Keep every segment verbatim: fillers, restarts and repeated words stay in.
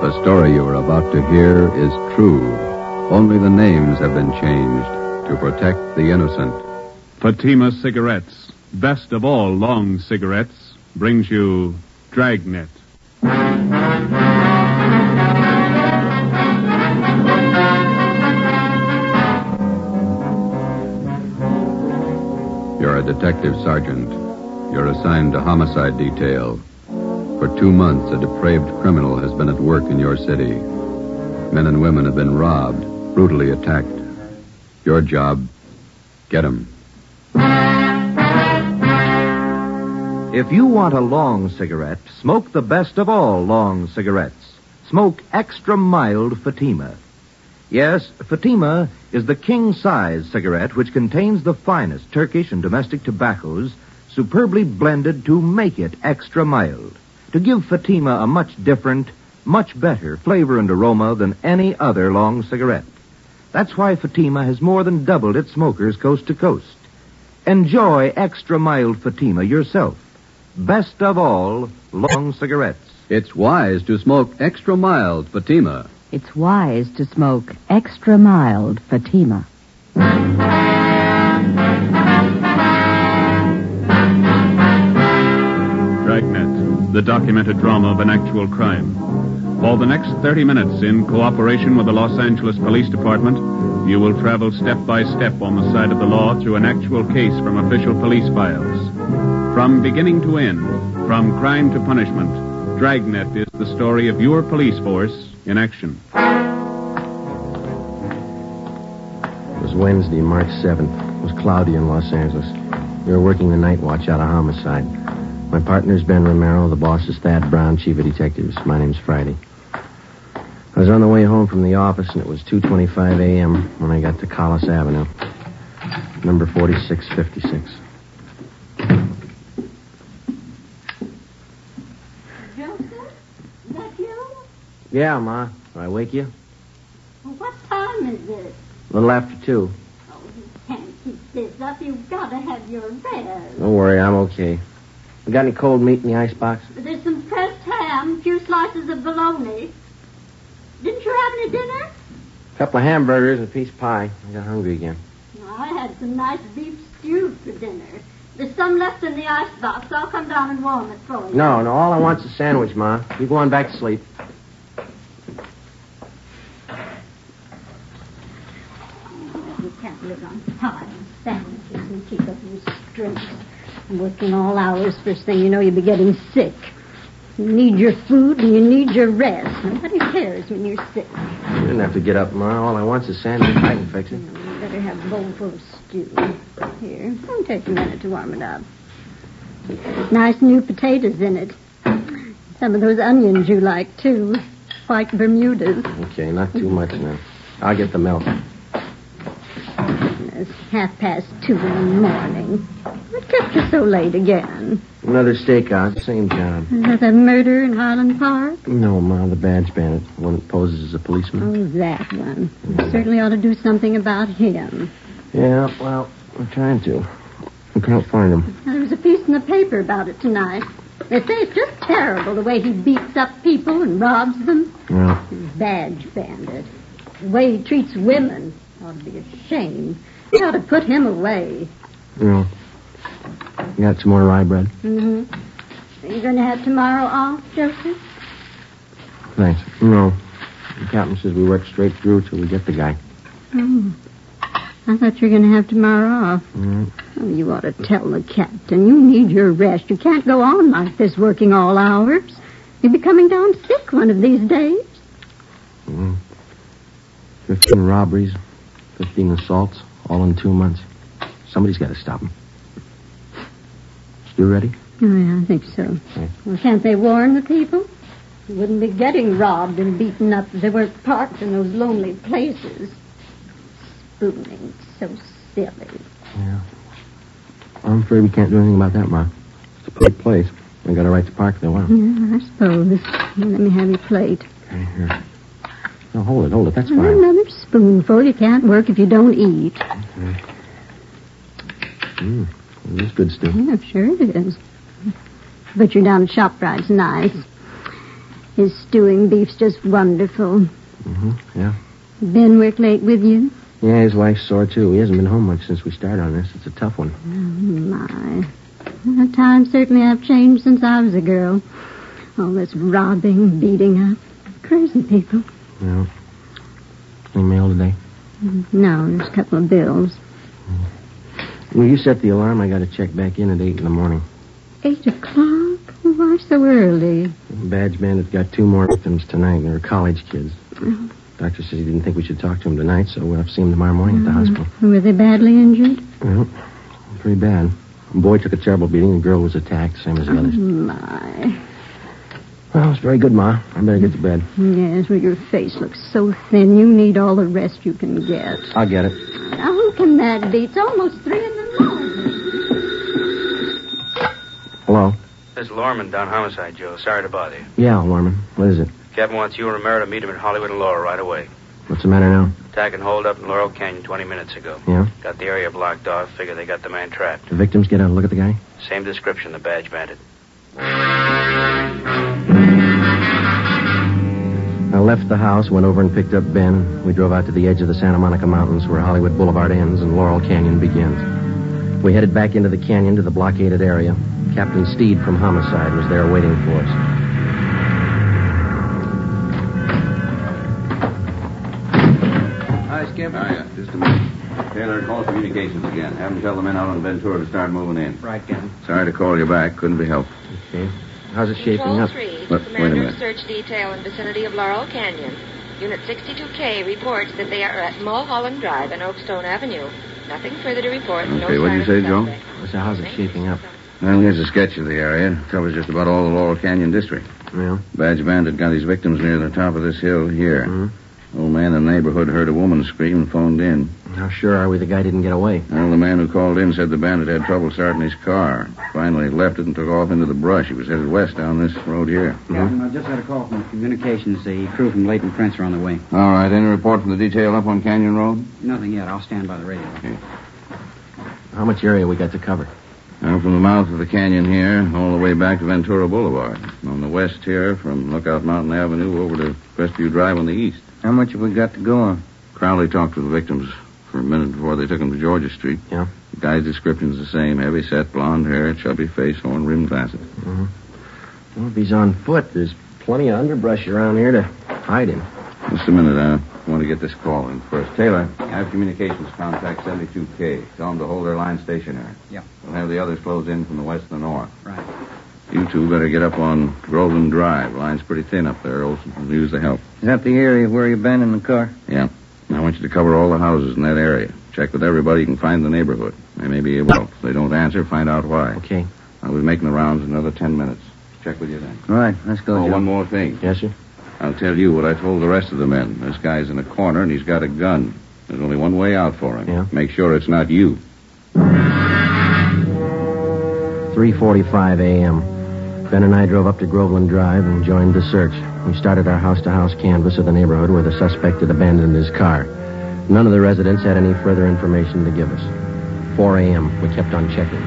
The story you are about to hear is true. Only the names have been changed to protect the innocent. Fatima Cigarettes, best of all long cigarettes, brings you Dragnet. You're a detective sergeant. You're assigned to homicide detail. For two months, a depraved criminal has been at work in your city. Men and women have been robbed, brutally attacked. Your job, get him. If you want a long cigarette, smoke the best of all long cigarettes. Smoke extra mild Fatima. Yes, Fatima is the king-size cigarette which contains the finest Turkish and domestic tobaccos superbly blended to make it extra mild, to give Fatima a much different, much better flavor and aroma than any other long cigarette. That's why Fatima has more than doubled its smokers coast to coast. Enjoy extra mild Fatima yourself. Best of all, long cigarettes. It's wise to smoke extra mild Fatima. It's wise to smoke extra mild Fatima. Dragnet, the documented drama of an actual crime. For the next thirty minutes, in cooperation with the Los Angeles Police Department, you will travel step by step on the side of the law through an actual case from official police files. From beginning to end, from crime to punishment, Dragnet is the story of your police force in action. It was Wednesday, March seventh. It was cloudy in Los Angeles. We were working the night watch out of homicide. My partner's Ben Romero. The boss is Thad Brown, chief of detectives. My name's Friday. I was on the way home from the office, and it was two twenty-five a.m. when I got to Collis Avenue, number forty-six fifty-six. Joseph? Is that you? Yeah, Ma. Did I wake you? Well, what time is it? A little after two. Oh, you can't keep this up. You've got to have your rest. Don't worry, I'm okay. You got any cold meat in the icebox? There's some pressed ham, a few slices of bologna. Didn't you have any dinner? A couple of hamburgers and a piece of pie. I got hungry again. I had some nice beef stew for dinner. There's some left in the icebox. I'll come down and warm it for you. No, no, all I want's a sandwich, Ma. You go on back to sleep. You can't live on pie and sandwiches and keep up your strength. Working all hours, first thing you know, you'll be getting sick. You need your food and you need your rest. Nobody cares when you're sick. You didn't have to get up, Ma. All I want's a sandwich. I can fix it. You better have a bowl full of stew. Here, it'll take a minute to warm it up. Nice new potatoes in it. Some of those onions you like, too. White Bermudas. Okay, not too much now. I'll get the milk. It's half past two in the morning. What kept you so late again? Another stakeout, same job. Is that the murder in Highland Park? No, Ma, the badge bandit. The one that poses as a policeman. Oh, that one. You certainly ought to do something about him. Yeah, well, we're trying to. We can't find him. There was a piece in the paper about it tonight. They say it's just terrible the way he beats up people and robs them. Yeah. Badge bandit. The way he treats women ought to be a shame. You ought to put him away. Yeah. You got some more rye bread? Mm-hmm. Are you going to have tomorrow off, Joseph? Thanks. No. The captain says we work straight through till we get the guy. Oh. I thought you were going to have tomorrow off. Mm-hmm. Oh, you ought to tell the captain. You need your rest. You can't go on like this working all hours. You'll be coming down sick one of these days. Mm-hmm. Fifteen robberies, fifteen assaults, all in two months. Somebody's got to stop them. You ready? Oh, yeah, I think so. Okay. Well, can't they warn the people? They wouldn't be getting robbed and beaten up if they weren't parked in those lonely places. Spooning, so silly. Yeah. I'm afraid we can't do anything about that, Ma. It's a public place. They got a right to park if they want. Yeah, I suppose. Let me have your plate. Okay, here. No, hold it, hold it. That's Well, fine. another spoonful. You can't work if you don't eat. Okay. Mmm. It is good stew. Yeah, sure it is. Butcher down at ShopRite's nice. His stewing beef's just wonderful. Mm-hmm, yeah. Ben work late with you? Yeah, his wife's sore, too. He hasn't been home much since we started on this. It's a tough one. Oh, my. Well, times certainly have changed since I was a girl. All this robbing, beating up. Crazy people. Yeah. Any mail today? No, there's a couple of bills. Will you set the alarm? I got to check back in at eight in the morning. Eight o'clock? Why so early? Badge Bandit got two more victims tonight. They were college kids. Oh. Doctor says he didn't think we should talk to him tonight, so we'll have to see him tomorrow morning at the hospital. Were they badly injured? Well, pretty bad. The boy took a terrible beating. The girl was attacked, same as the others. Oh, my. Well, it's very good, Ma. I better get to bed. Yes, well, your face looks so thin. You need all the rest you can get. I'll get it. Now, who can that be? It's almost three in the morning. Hello? This is Lorman down Homicide, Joe. Sorry to bother you. Yeah, Lorman. What is it? Captain wants you and Romero to meet him at Hollywood and Laurel right away. What's the matter now? Attack and hold up in Laurel Canyon twenty minutes ago. Yeah? Got the area blocked off. Figure they got the man trapped. The victims get out. Look at the guy? Same description, the Badge Bandit. I left the house, went over and picked up Ben. We drove out to the edge of the Santa Monica Mountains where Hollywood Boulevard ends and Laurel Canyon begins. We headed back into the canyon to the blockaded area. Captain Steed from Homicide was there waiting for us. Hi, Skip. Hiya. Just a minute. Taylor, call communications again. Have them tell the men out on Ventura to start moving in. Right, Captain. Sorry to call you back. Couldn't be helped. Okay. How's it shaping Control up? three, But, wait a Commander minute. Search Detail in vicinity of Laurel Canyon. Unit sixty-two K reports that they are at Mulholland Drive and Oakstone Avenue. Nothing further to report. Okay, no what'd you sign say, of Joe? suspect. I said, how's it shaping up? Well, here's a sketch of the area. It covers just about all the Laurel Canyon district. Yeah? Badge Bandit got his victims near the top of this hill here. Mm-hmm. Old man in the neighborhood heard a woman scream and phoned in. How sure are we the guy didn't get away? Well, the man who called in said the bandit had trouble starting his car. Finally left it and took off into the brush. He was headed west down this road here. Captain, I just had a call from communications. The crew from Leighton Prince are on their way. All right. Any report from the detail up on Canyon Road? Nothing yet. I'll stand by the radio. Okay. How much area we got to cover? Now, from the mouth of the canyon here, all the way back to Ventura Boulevard. On the west here, from Lookout Mountain Avenue over to Crestview Drive on the east. How much have we got to go on? Crowley talked to the victims for a minute before they took him to Georgia Street. Yeah? The guy's description's the same. Heavy set, blonde hair, chubby face, horn-rimmed glasses. Mm-hmm. Well, if he's on foot, there's plenty of underbrush around here to hide him. Just a minute. I want to get this call in first. Taylor, have communications contact seventy-two K. Tell them to hold their line stationary. Yeah. We'll have the others close in from the west and the north. Right. You two better get up on Groveland Drive. Line's pretty thin up there. Olson will use the help. Is that the area where you've been in the car? Yeah. I want you to cover all the houses in that area. Check with everybody you can find in the neighborhood. They may be able to. If they don't answer, find out why. Okay. I'll be making the rounds in another ten minutes. Check with you then. All right. Let's go, Oh, Joe. one more thing. Yes, sir? I'll tell you what I told the rest of the men. This guy's in a corner and he's got a gun. There's only one way out for him. Yeah? Make sure it's not you. three forty-five a.m. Ben and I drove up to Groveland Drive and joined the search. We started our house-to-house canvass of the neighborhood where the suspect had abandoned his car. None of the residents had any further information to give us. four a.m. We kept on checking.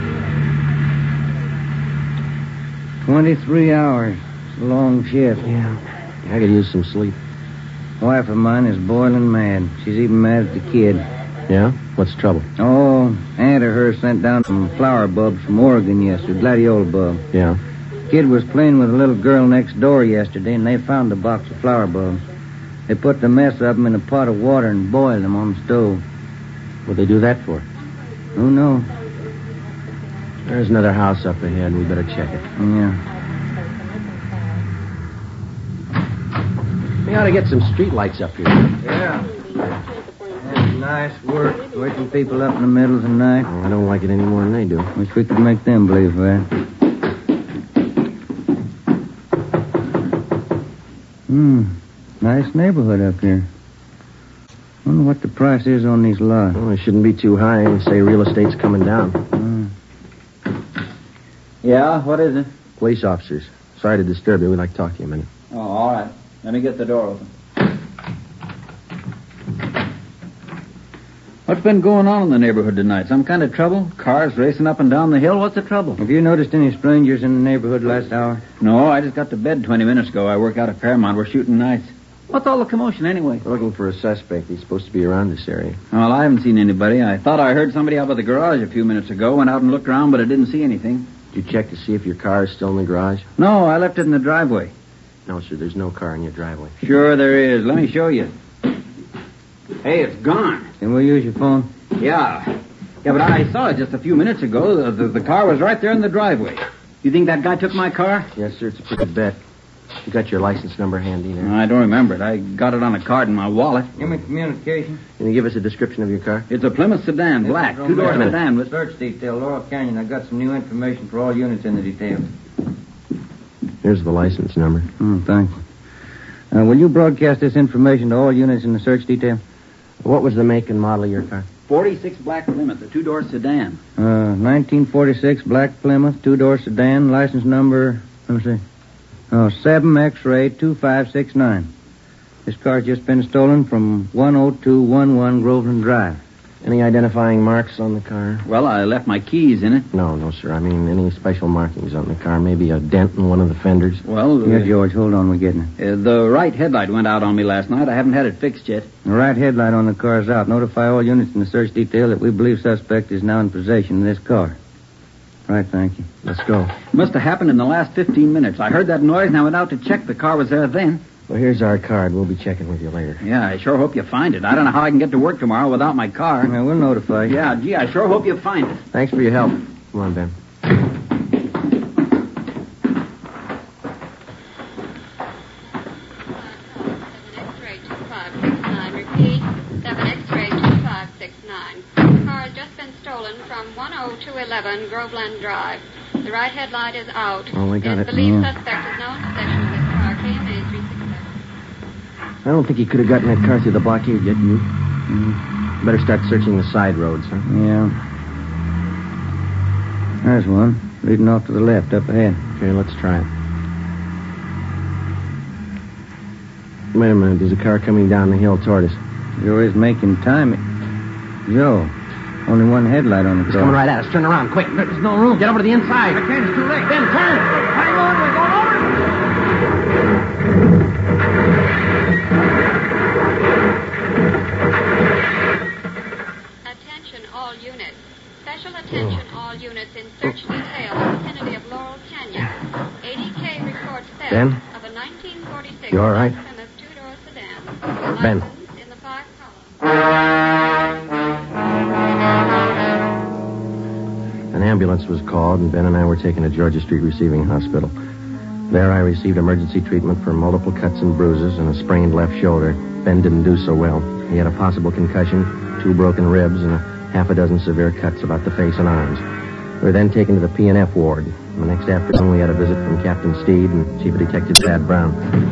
Twenty-three hours. It's a long shift. Yeah. I could use some sleep. Wife of mine is boiling mad. She's even mad at the kid. Yeah? What's the trouble? Oh, aunt of hers sent down some flower bulbs from Oregon yesterday, gladiola bulb. Yeah. Kid was playing with a little girl next door yesterday, and they found a box of flower bulbs. They put the mess of them in a pot of water and boiled them on the stove. What'd they do that for? Who knows? There's another house up ahead. We better check it. Yeah. We ought to get some street lights up here. Yeah. That's nice work, waking people up in the middle of the night. Oh, I don't like it any more than they do. Wish we could make them believe that. Hmm. Nice neighborhood up here. Wonder what the price is on these lots. Well, it shouldn't be too high. They say real estate's coming down. Hmm. Yeah, what is it? Police officers. Sorry to disturb you. We'd like to talk to you a minute. Oh, all right. Let me get the door open. What's been going on in the neighborhood tonight? Some kind of trouble? Cars racing up and down the hill? What's the trouble? Have you noticed any strangers in the neighborhood last hour? No, I just got to bed twenty minutes ago. I work out at Paramount. We're shooting nights. What's all the commotion anyway? We're looking for a suspect. He's supposed to be around this area. Well, I haven't seen anybody. I thought I heard somebody out by the garage a few minutes ago. Went out and looked around, but I didn't see anything. Did you check to see if your car is still in the garage? No, I left it in the driveway. No, sir. There's no car in your driveway. Sure there is. Let me show you. Hey, it's gone. Can we use your phone? Yeah. Yeah, but I saw it just a few minutes ago. The, the, the car was right there in the driveway. You think that guy took my car? Yes, sir. It's a pretty bet. You got your license number handy there? I don't remember it. I got it on a card in my wallet. Give me communication. Can you give us a description of your car? It's a Plymouth sedan, black. Two-door sedan with... Search detail, Laurel Canyon. I got some new information for all units in the detail. Here's the license number. Oh, thanks. Uh, will you broadcast this information to all units in the search detail? What was the make and model of your car? forty-six black Plymouth, a two-door sedan. Uh, nineteen forty-six black Plymouth, two-door sedan, license number, let me see. Oh, seven X-ray two five six nine. This car's just been stolen from one oh two one one Groveland Drive. Any identifying marks on the car? Well, I left my keys in it. No, no, sir. I mean, any special markings on the car? Maybe a dent in one of the fenders? Well, uh, yeah, George, hold on. We're getting it. Uh, the right headlight went out on me last night. I haven't had it fixed yet. The right headlight on the car is out. Notify all units in the search detail that we believe suspect is now in possession of this car. Right, thank you. Let's go. Must have happened in the last fifteen minutes. I heard that noise and I went out to check. The car was there then. Well, here's our card. We'll be checking with you later. Yeah, I sure hope you find it. I don't know how I can get to work tomorrow without my car. Yeah, we'll notify you. Yeah, gee, I sure hope you find it. Thanks for your help. Come on, Ben. X-ray two five six nine. Repeat, seven X-ray two five six nine. The car has just been stolen from one oh two eleven Groveland Drive. The right headlight is out. Oh, we got it. it. Believed Yeah. suspect is now in possession of this car. K M A three six seven. I don't think he could have gotten that car through the blockade yet, you. Mm. Better start searching the side roads, huh? Yeah. There's one. Leading off to the left, up ahead. Okay, let's try it. Wait a minute. There's a car coming down the hill toward us. Joe is making time. Joe, only one headlight on the car. He's coming right at us. Turn around, quick. There's no room. Get over to the inside. I can't. It's too late. Ben, turn. Hang on. We're going over. Attention all units. Special attention all units in search detail in the vicinity of Laurel Canyon. eighty K reports theft Ben? of a nineteen forty-six You all right? Plymouth two-door sedan. Ben. License in the park column. An ambulance was called, and Ben and I were taken to Georgia Street Receiving Hospital. There I received emergency treatment for multiple cuts and bruises and a sprained left shoulder. Ben didn't do so well. He had a possible concussion, two broken ribs, and a half a dozen severe cuts about the face and arms. We were then taken to the P and F ward. The next afternoon we had a visit from Captain Steed and Chief of Detective Thad Brown.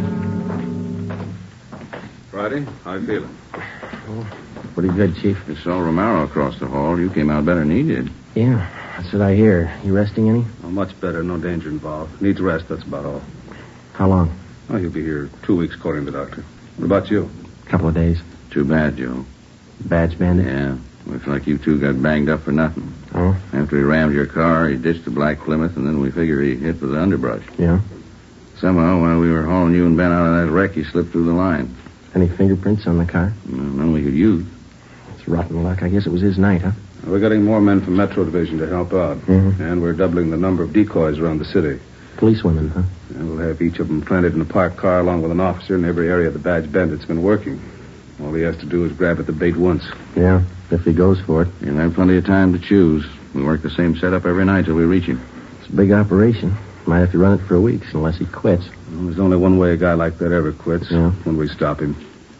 Friday, how you feeling? Oh, pretty good, Chief. You saw Romero across the hall. You came out better than he did. Yeah, that's what I hear. You resting any? Oh, much better. No danger involved. Needs rest, that's about all. How long? Oh, he'll be here two weeks, according to the doctor. What about you? A couple of days. Too bad, Joe. Badge bandit? Yeah. Looks like you two got banged up for nothing. Oh? After he rammed your car, he ditched the black Plymouth, and then we figure he hit with the underbrush. Yeah? Somehow, while we were hauling you and Ben out of that wreck, he slipped through the line. Any fingerprints on the car? Well, none we could use. It's rotten luck. I guess it was his night, huh? We're getting more men from Metro Division to help out. Mhm. And we're doubling the number of decoys around the city. Policewomen, huh? And we'll have each of them planted in a parked car along with an officer in every area the badge bandit's been working. All he has to do is grab at the bait once. Yeah, if he goes for it. He'll have plenty of time to choose. We work the same setup every night till we reach him. It's a big operation. Might have to run it for weeks unless he quits. Well, there's only one way a guy like that ever quits. Yeah. When we stop him.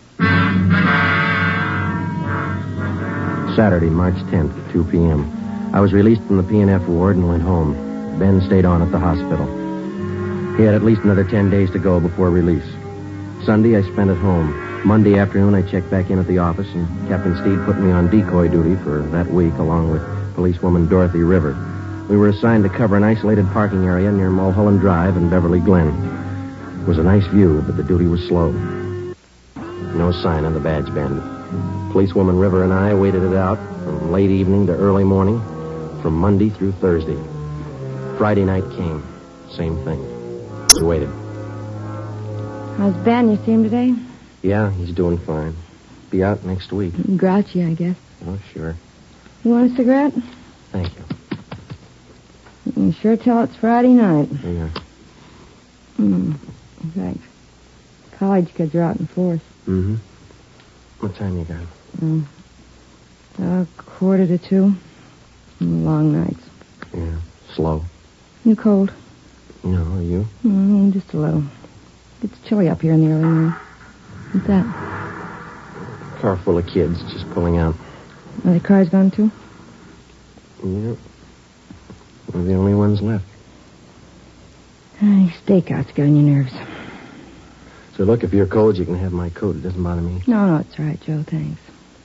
Saturday, March tenth, two p.m. I was released from the P and F ward and went home. Ben stayed on at the hospital. He had at least another ten days to go before release. Sunday, I spent at home. Monday afternoon, I checked back in at the office, and Captain Steed put me on decoy duty for that week, along with policewoman Dorothy River. We were assigned to cover an isolated parking area near Mulholland Drive and Beverly Glen. It was a nice view, but the duty was slow. No sign of the badge bandit. Policewoman River and I waited it out from late evening to early morning, from Monday through Thursday. Friday night came. Same thing. We waited. How's Ben? You see him today? Yeah, he's doing fine. Be out next week. Grouchy, I guess. Oh, sure. You want a cigarette? Thank you. You can sure tell it's Friday night. Yeah. Hmm. Thanks. College kids are out in force. Mm-hmm. What time you got? Um, a quarter to two. Long nights. Yeah. Slow. You cold? No, are you? Mm, just a little. It's chilly up here in the early morning. What's that? Car full of kids just pulling out. Are the cars gone too? Yep. We're the only ones left. Ay, stakeouts get on your nerves. So look, if you're cold, you can have my coat. It doesn't bother me. No, no, it's all right, Joe. Thanks.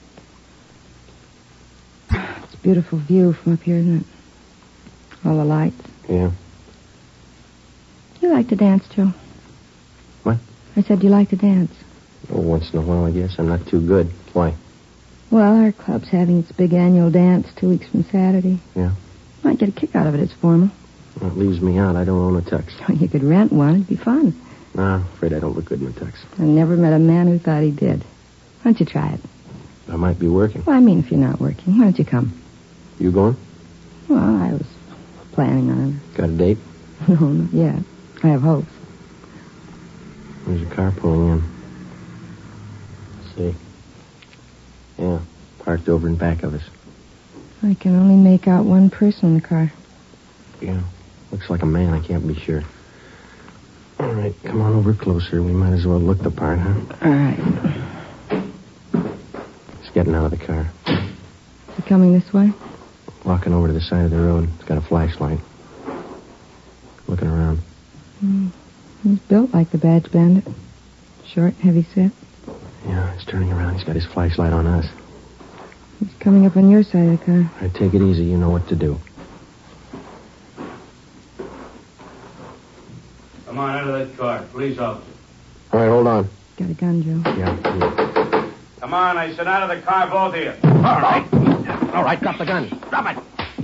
It's a beautiful view from up here, isn't it? All the lights. Yeah. You like to dance, Joe? What? I said you like to dance. Oh, once in a while, I guess. I'm not too good. Why? Well, our club's having its big annual dance two weeks from Saturday. Yeah? Might get a kick out of it. It's formal. Well, it leaves me out. I don't own a tux. You could rent one. It'd be fun. Nah, I'm afraid I don't look good in a tux. I never met a man who thought he did. Why don't you try it? I might be working. Well, I mean, if you're not working, why don't you come? You going? Well, I was planning on it. Got a date? No, not yet. I have hopes. There's a car pulling in. Let's see. Yeah, parked over in back of us. I can only make out one person in the car. Yeah, looks like a man. I can't be sure. All right, come on over closer. We might as well look the part, huh? All right. He's getting out of the car. Is he coming this way? Walking over to the side of the road. He's got a flashlight. Looking around. Mm. He's built like the Badge Bandit. Short, heavy set. Yeah, he's turning around. He's got his flashlight on us. He's coming up on your side of the car. All right, take it easy. You know what to do. Come on, out of that car. Police officer. All right, hold on. Got a gun, Joe. Yeah. yeah. Come on, I said out of the car, both of you. All right. All right, drop the gun. Drop it.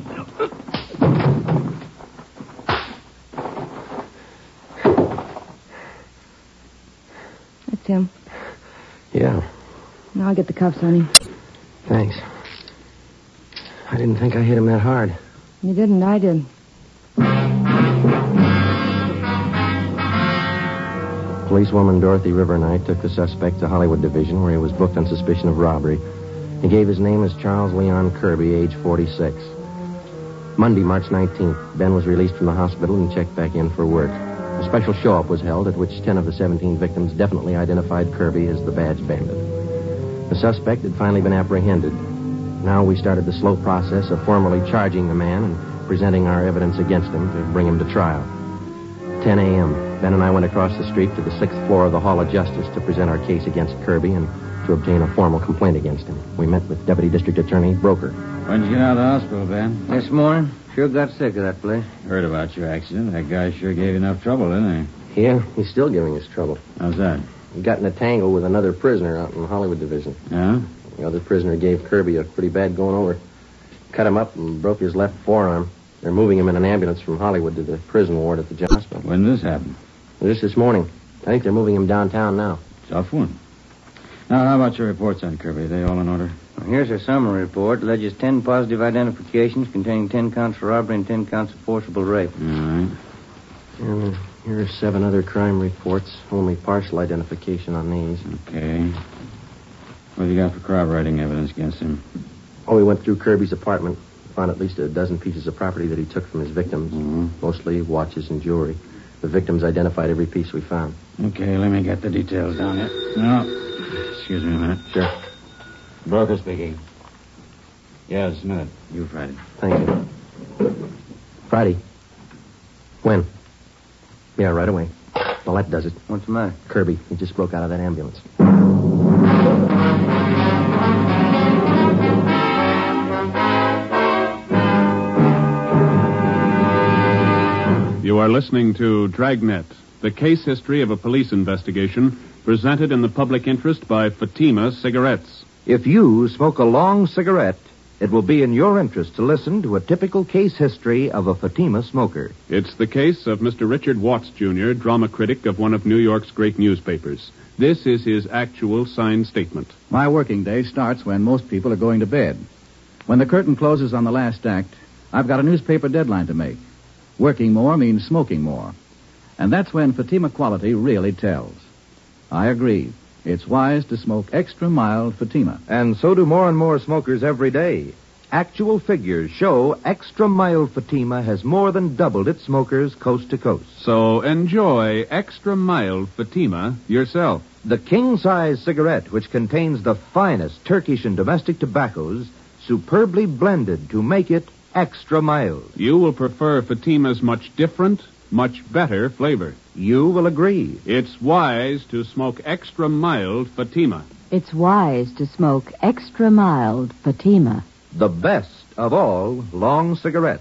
That's him. Yeah. Now I'll get the cuffs on him. Thanks. I didn't think I hit him that hard. You didn't, I did. Policewoman Dorothy River and I took the suspect to Hollywood Division, where he was booked on suspicion of robbery. He gave his name as Charles Leon Kirby, age forty-six. Monday, March nineteenth, Ben was released from the hospital and checked back in for work. A special show-up was held at which ten of the seventeen victims definitely identified Kirby as the Badge Bandit. The suspect had finally been apprehended. Now we started the slow process of formally charging the man and presenting our evidence against him to bring him to trial. ten a.m., Ben and I went across the street to the sixth floor of the Hall of Justice to present our case against Kirby and to obtain a formal complaint against him. We met with Deputy District Attorney Broker. When'd you get out of the hospital, Ben? This morning. Sure got sick of that place. Heard about your accident. That guy sure gave you enough trouble, didn't he? Yeah, he's still giving us trouble. How's that? He got in a tangle with another prisoner out in the Hollywood Division. Yeah? The other prisoner gave Kirby a pretty bad going over. Cut him up and broke his left forearm. They're moving him in an ambulance from Hollywood to the prison ward at the John Hospital. When did this happen? Just this morning. I think they're moving him downtown now. Tough one. Now, how about your reports on Kirby? Are they all in order? Well, here's a summary report. Alleges ten positive identifications containing ten counts for robbery and ten counts of forcible rape. All right. And here are seven other crime reports. Only partial identification on these. Okay. What have you got for corroborating evidence against him? Oh, we went through Kirby's apartment. Found at least a dozen pieces of property that he took from his victims. Mm-hmm. Mostly watches and jewelry. The victims identified every piece we found. Okay, let me get the details down here. No. Excuse me a minute. Sure. Broker speaking. Yeah, just a minute. You, Friday. Thank you. Friday. When? Yeah, right away. Well, that does it. What's the matter? Kirby. He just broke out of that ambulance. You are listening to Dragnet, the case history of a police investigation presented in the public interest by Fatima Cigarettes. If you smoke a long cigarette, it will be in your interest to listen to a typical case history of a Fatima smoker. It's the case of Mister Richard Watts, Junior, drama critic of one of New York's great newspapers. This is his actual signed statement. My working day starts when most people are going to bed. When the curtain closes on the last act, I've got a newspaper deadline to make. Working more means smoking more. And that's when Fatima quality really tells. I agree. It's wise to smoke extra mild Fatima. And so do more and more smokers every day. Actual figures show extra mild Fatima has more than doubled its smokers coast to coast. So enjoy extra mild Fatima yourself. The king-size cigarette, which contains the finest Turkish and domestic tobaccos, superbly blended to make it extra mild. You will prefer Fatima's much different, much better flavor. You will agree. It's wise to smoke extra mild Fatima. It's wise to smoke extra mild Fatima. The best of all long cigarettes.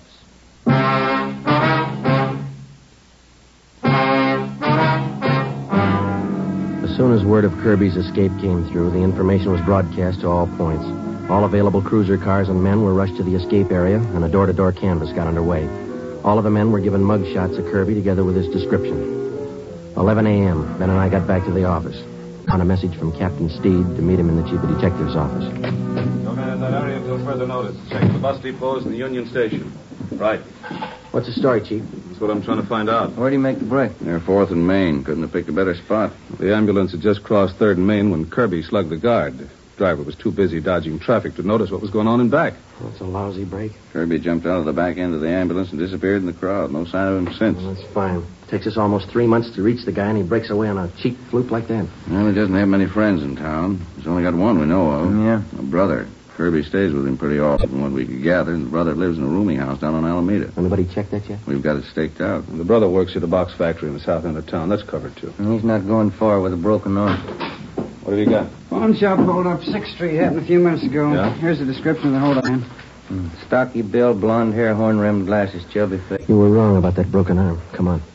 As soon as word of Kirby's escape came through, the information was broadcast to all points. All available cruiser cars and men were rushed to the escape area, and a door-to-door canvass got underway. All of the men were given mug shots of Kirby together with his description. eleven a.m., Ben and I got back to the office. On a message from Captain Steed to meet him in the chief of detective's office. No man in that area until further notice. Check the bus depots and the Union Station. Right. What's the story, Chief? That's what I'm trying to find out. Where do you make the break? Near fourth and Main. Couldn't have picked a better spot. The ambulance had just crossed third and Main when Kirby slugged the guard. The driver was too busy dodging traffic to notice what was going on in back. That's a lousy break. Kirby jumped out of the back end of the ambulance and disappeared in the crowd. No sign of him since. Well, that's fine. Takes us almost three months to reach the guy, and he breaks away on a cheap fluke like that. Well, he doesn't have many friends in town. He's only got one we know of. Yeah? A brother. Kirby stays with him pretty often, from what we could gather. The brother lives in a rooming house down on Alameda. Anybody checked that yet? We've got it staked out. And the brother works at a box factory in the south end of town. That's covered, too. And he's not going far with a broken arm. What have you got? Pawn shop hold up sixth Street happened a few minutes ago. Yeah? Here's the description of the hold up man. Mm. Stocky build, blonde hair, horn-rimmed glasses, chubby face. You were wrong about that broken arm. Come on.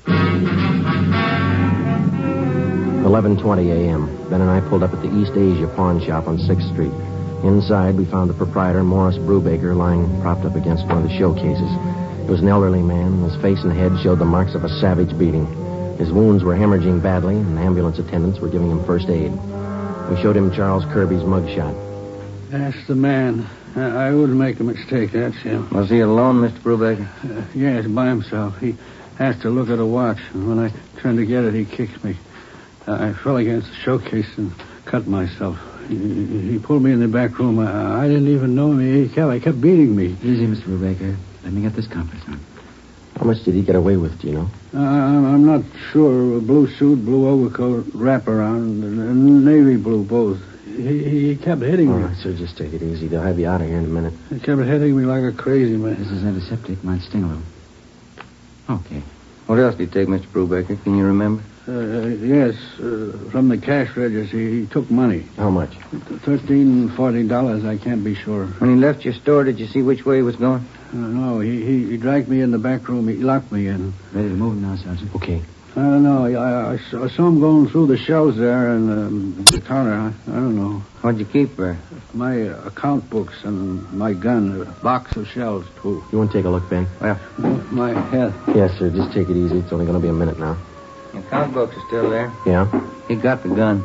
eleven twenty a.m. Ben and I pulled up at the East Asia pawn shop on sixth Street. Inside, we found the proprietor, Morris Brubaker, lying propped up against one of the showcases. He was an elderly man, and his face and head showed the marks of a savage beating. His wounds were hemorrhaging badly, and ambulance attendants were giving him first aid. We showed him Charles Kirby's mugshot. That's the man. I, I wouldn't make a mistake. That's him. Was he alone, Mister Brubaker? Uh, yes, by himself. He has to look at a watch, and when I turned to get it, he kicked me. Uh, I fell against the showcase and cut myself. He, he pulled me in the back room. I, I didn't even know him. He kept, he kept beating me. Easy, Mister Brubaker. Let me get this compass on. How much did he get away with, do you know? Uh, I'm I'm not sure. Blue suit, blue overcoat, wraparound, and, and navy blue both. He, he kept hitting All me. right, sir, just take it easy. They'll have you out of here in a minute. He kept hitting me like a crazy man. This is antiseptic. Might sting a little. Okay. What else did he take, Mister Brubaker? Can you remember? Uh, yes, uh, from the cash register, he took money. How much? Thirteen, forty dollars. I can't be sure. When he left your store, did you see which way he was going? Uh, no, he, he he dragged me in the back room. He locked me in. Ready to move now, Sergeant? Okay. I don't know. I, I, saw, I saw him going through the shelves there and um, the counter. I, I don't know. What'd you keep there? My uh, account books and my gun. A box of shells, too. You want to take a look, Ben? Well, my head. Yes, sir. Just take it easy. It's only going to be a minute now. the account books are still there. Yeah? He got the gun.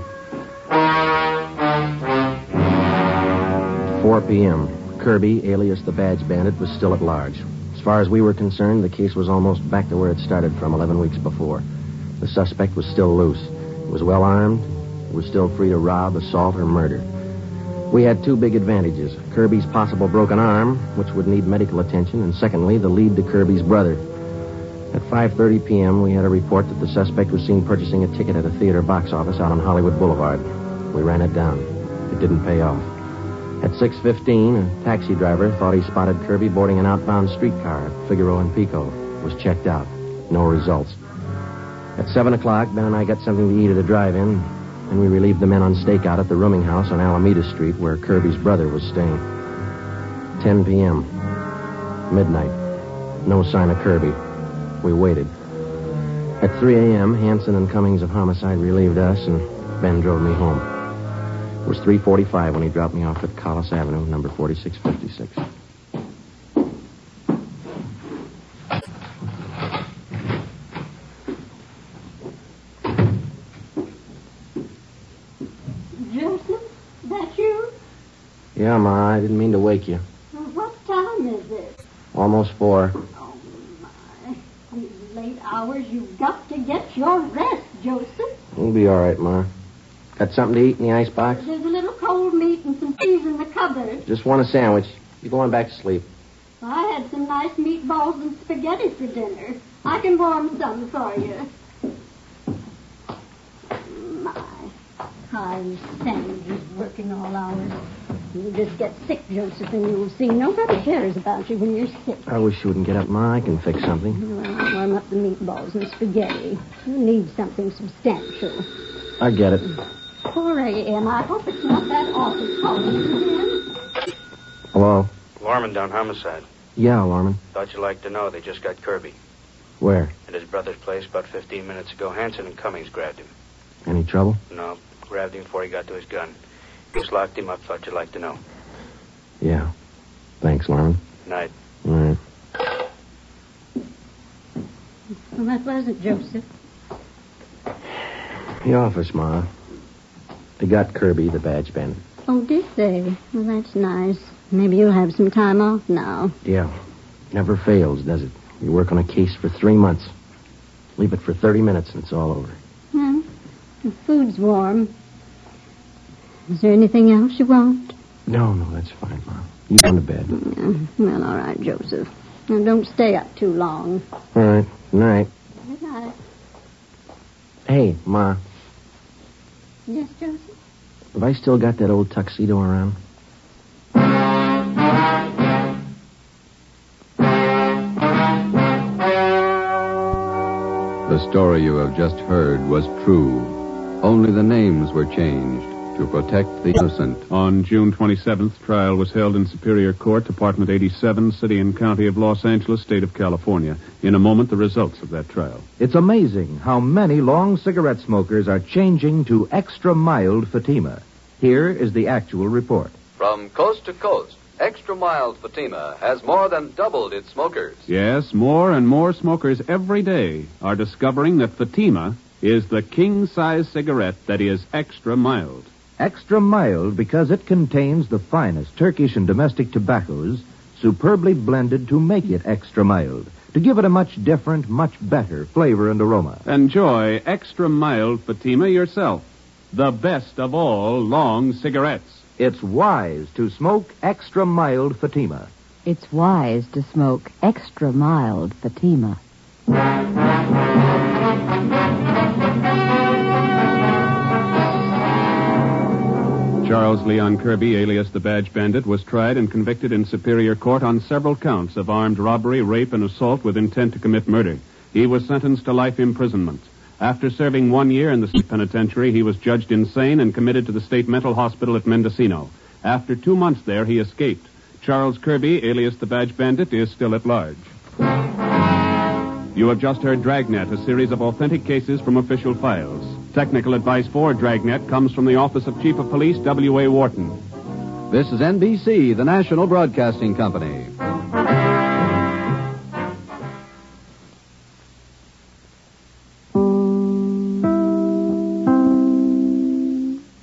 four p.m. Kirby, alias the Badge Bandit, was still at large. As far as we were concerned, the case was almost back to where it started from eleven weeks before. The suspect was still loose. He was well armed. He was still free to rob, assault, or murder. We had two big advantages. Kirby's possible broken arm, which would need medical attention, and secondly, the lead to Kirby's brother. At five thirty p.m., we had a report that the suspect was seen purchasing a ticket at a theater box office out on Hollywood Boulevard. We ran it down. It didn't pay off. At six fifteen, a taxi driver thought he spotted Kirby boarding an outbound streetcar at Figaro and Pico. It was checked out. No results. At seven o'clock, Ben and I got something to eat at a drive-in, and we relieved the men on stakeout at the rooming house on Alameda Street where Kirby's brother was staying. ten p.m. Midnight. No sign of Kirby. We waited. At three a.m., Hanson and Cummings of Homicide relieved us, and Ben drove me home. It was three forty-five when he dropped me off at Collis Avenue, number forty-six fifty-six. Joseph, that you? Yeah, Ma, I didn't mean to wake you. Well, what time is it? Almost four. Oh, my. These late hours, you've got to get your rest, Joseph. We'll be all right, Ma. Got something to eat in the icebox? There's a little cold meat and some cheese in the cupboard. Just want a sandwich. You go on back to sleep. I had some nice meatballs and spaghetti for dinner. I can warm some for you. My, I'm Sandy's working all hours. You just get sick, Joseph, and you'll see nobody cares about you when you're sick. I wish you wouldn't get up, Ma. I can fix something. Well, I'll warm up the meatballs and spaghetti. You need something substantial. I get it. four a.m. I hope it's not that office calling again. Hello? Lorman down homicide. Yeah, Lorman. Thought you'd like to know they just got Kirby. Where? At his brother's place about fifteen minutes ago. Hanson and Cummings grabbed him. Any trouble? No, grabbed him before he got to his gun. Just locked him up. Thought you'd like to know. Yeah. Thanks, Lorman. Night. All right. Well, that was it, Joseph. The office, Ma. They got Kirby, the badge bandit. Oh, did they? Well, that's nice. Maybe you'll have some time off now. Yeah. Never fails, does it? You work on a case for three months. Leave it for thirty minutes and it's all over. Hmm. The food's warm. Is there anything else you want? No, no, that's fine, Ma. You go to bed. Yeah. Well, all right, Joseph. Now, don't stay up too long. All right. Good night. Good night. Hey, Ma. Yes, Joseph? Have I still got that old tuxedo around? The story you have just heard was true. Only the names were changed to protect the innocent. On June twenty-seventh, trial was held in Superior Court, Department eighty-seven, City and County of Los Angeles, State of California. In a moment, the results of that trial. It's amazing how many long cigarette smokers are changing to extra mild Fatima. Here is the actual report. From coast to coast, Extra Mild Fatima has more than doubled its smokers. Yes, more and more smokers every day are discovering that Fatima is the king-size cigarette that is extra mild. Extra mild because it contains the finest Turkish and domestic tobaccos superbly blended to make it extra mild, to give it a much different, much better flavor and aroma. Enjoy extra mild Fatima yourself. The best of all long cigarettes. It's wise to smoke extra mild Fatima. It's wise to smoke extra mild Fatima. Charles Leon Kirby, alias the Badge Bandit, was tried and convicted in Superior Court on several counts of armed robbery, rape, and assault with intent to commit murder. He was sentenced to life imprisonment. After serving one year in the state penitentiary, he was judged insane and committed to the state mental hospital at Mendocino. After two months there, he escaped. Charles Kirby, alias the Badge Bandit, is still at large. You have just heard Dragnet, a series of authentic cases from official files. Technical advice for Dragnet comes from the Office of Chief of Police W A Wharton. This is N B C, the national broadcasting company.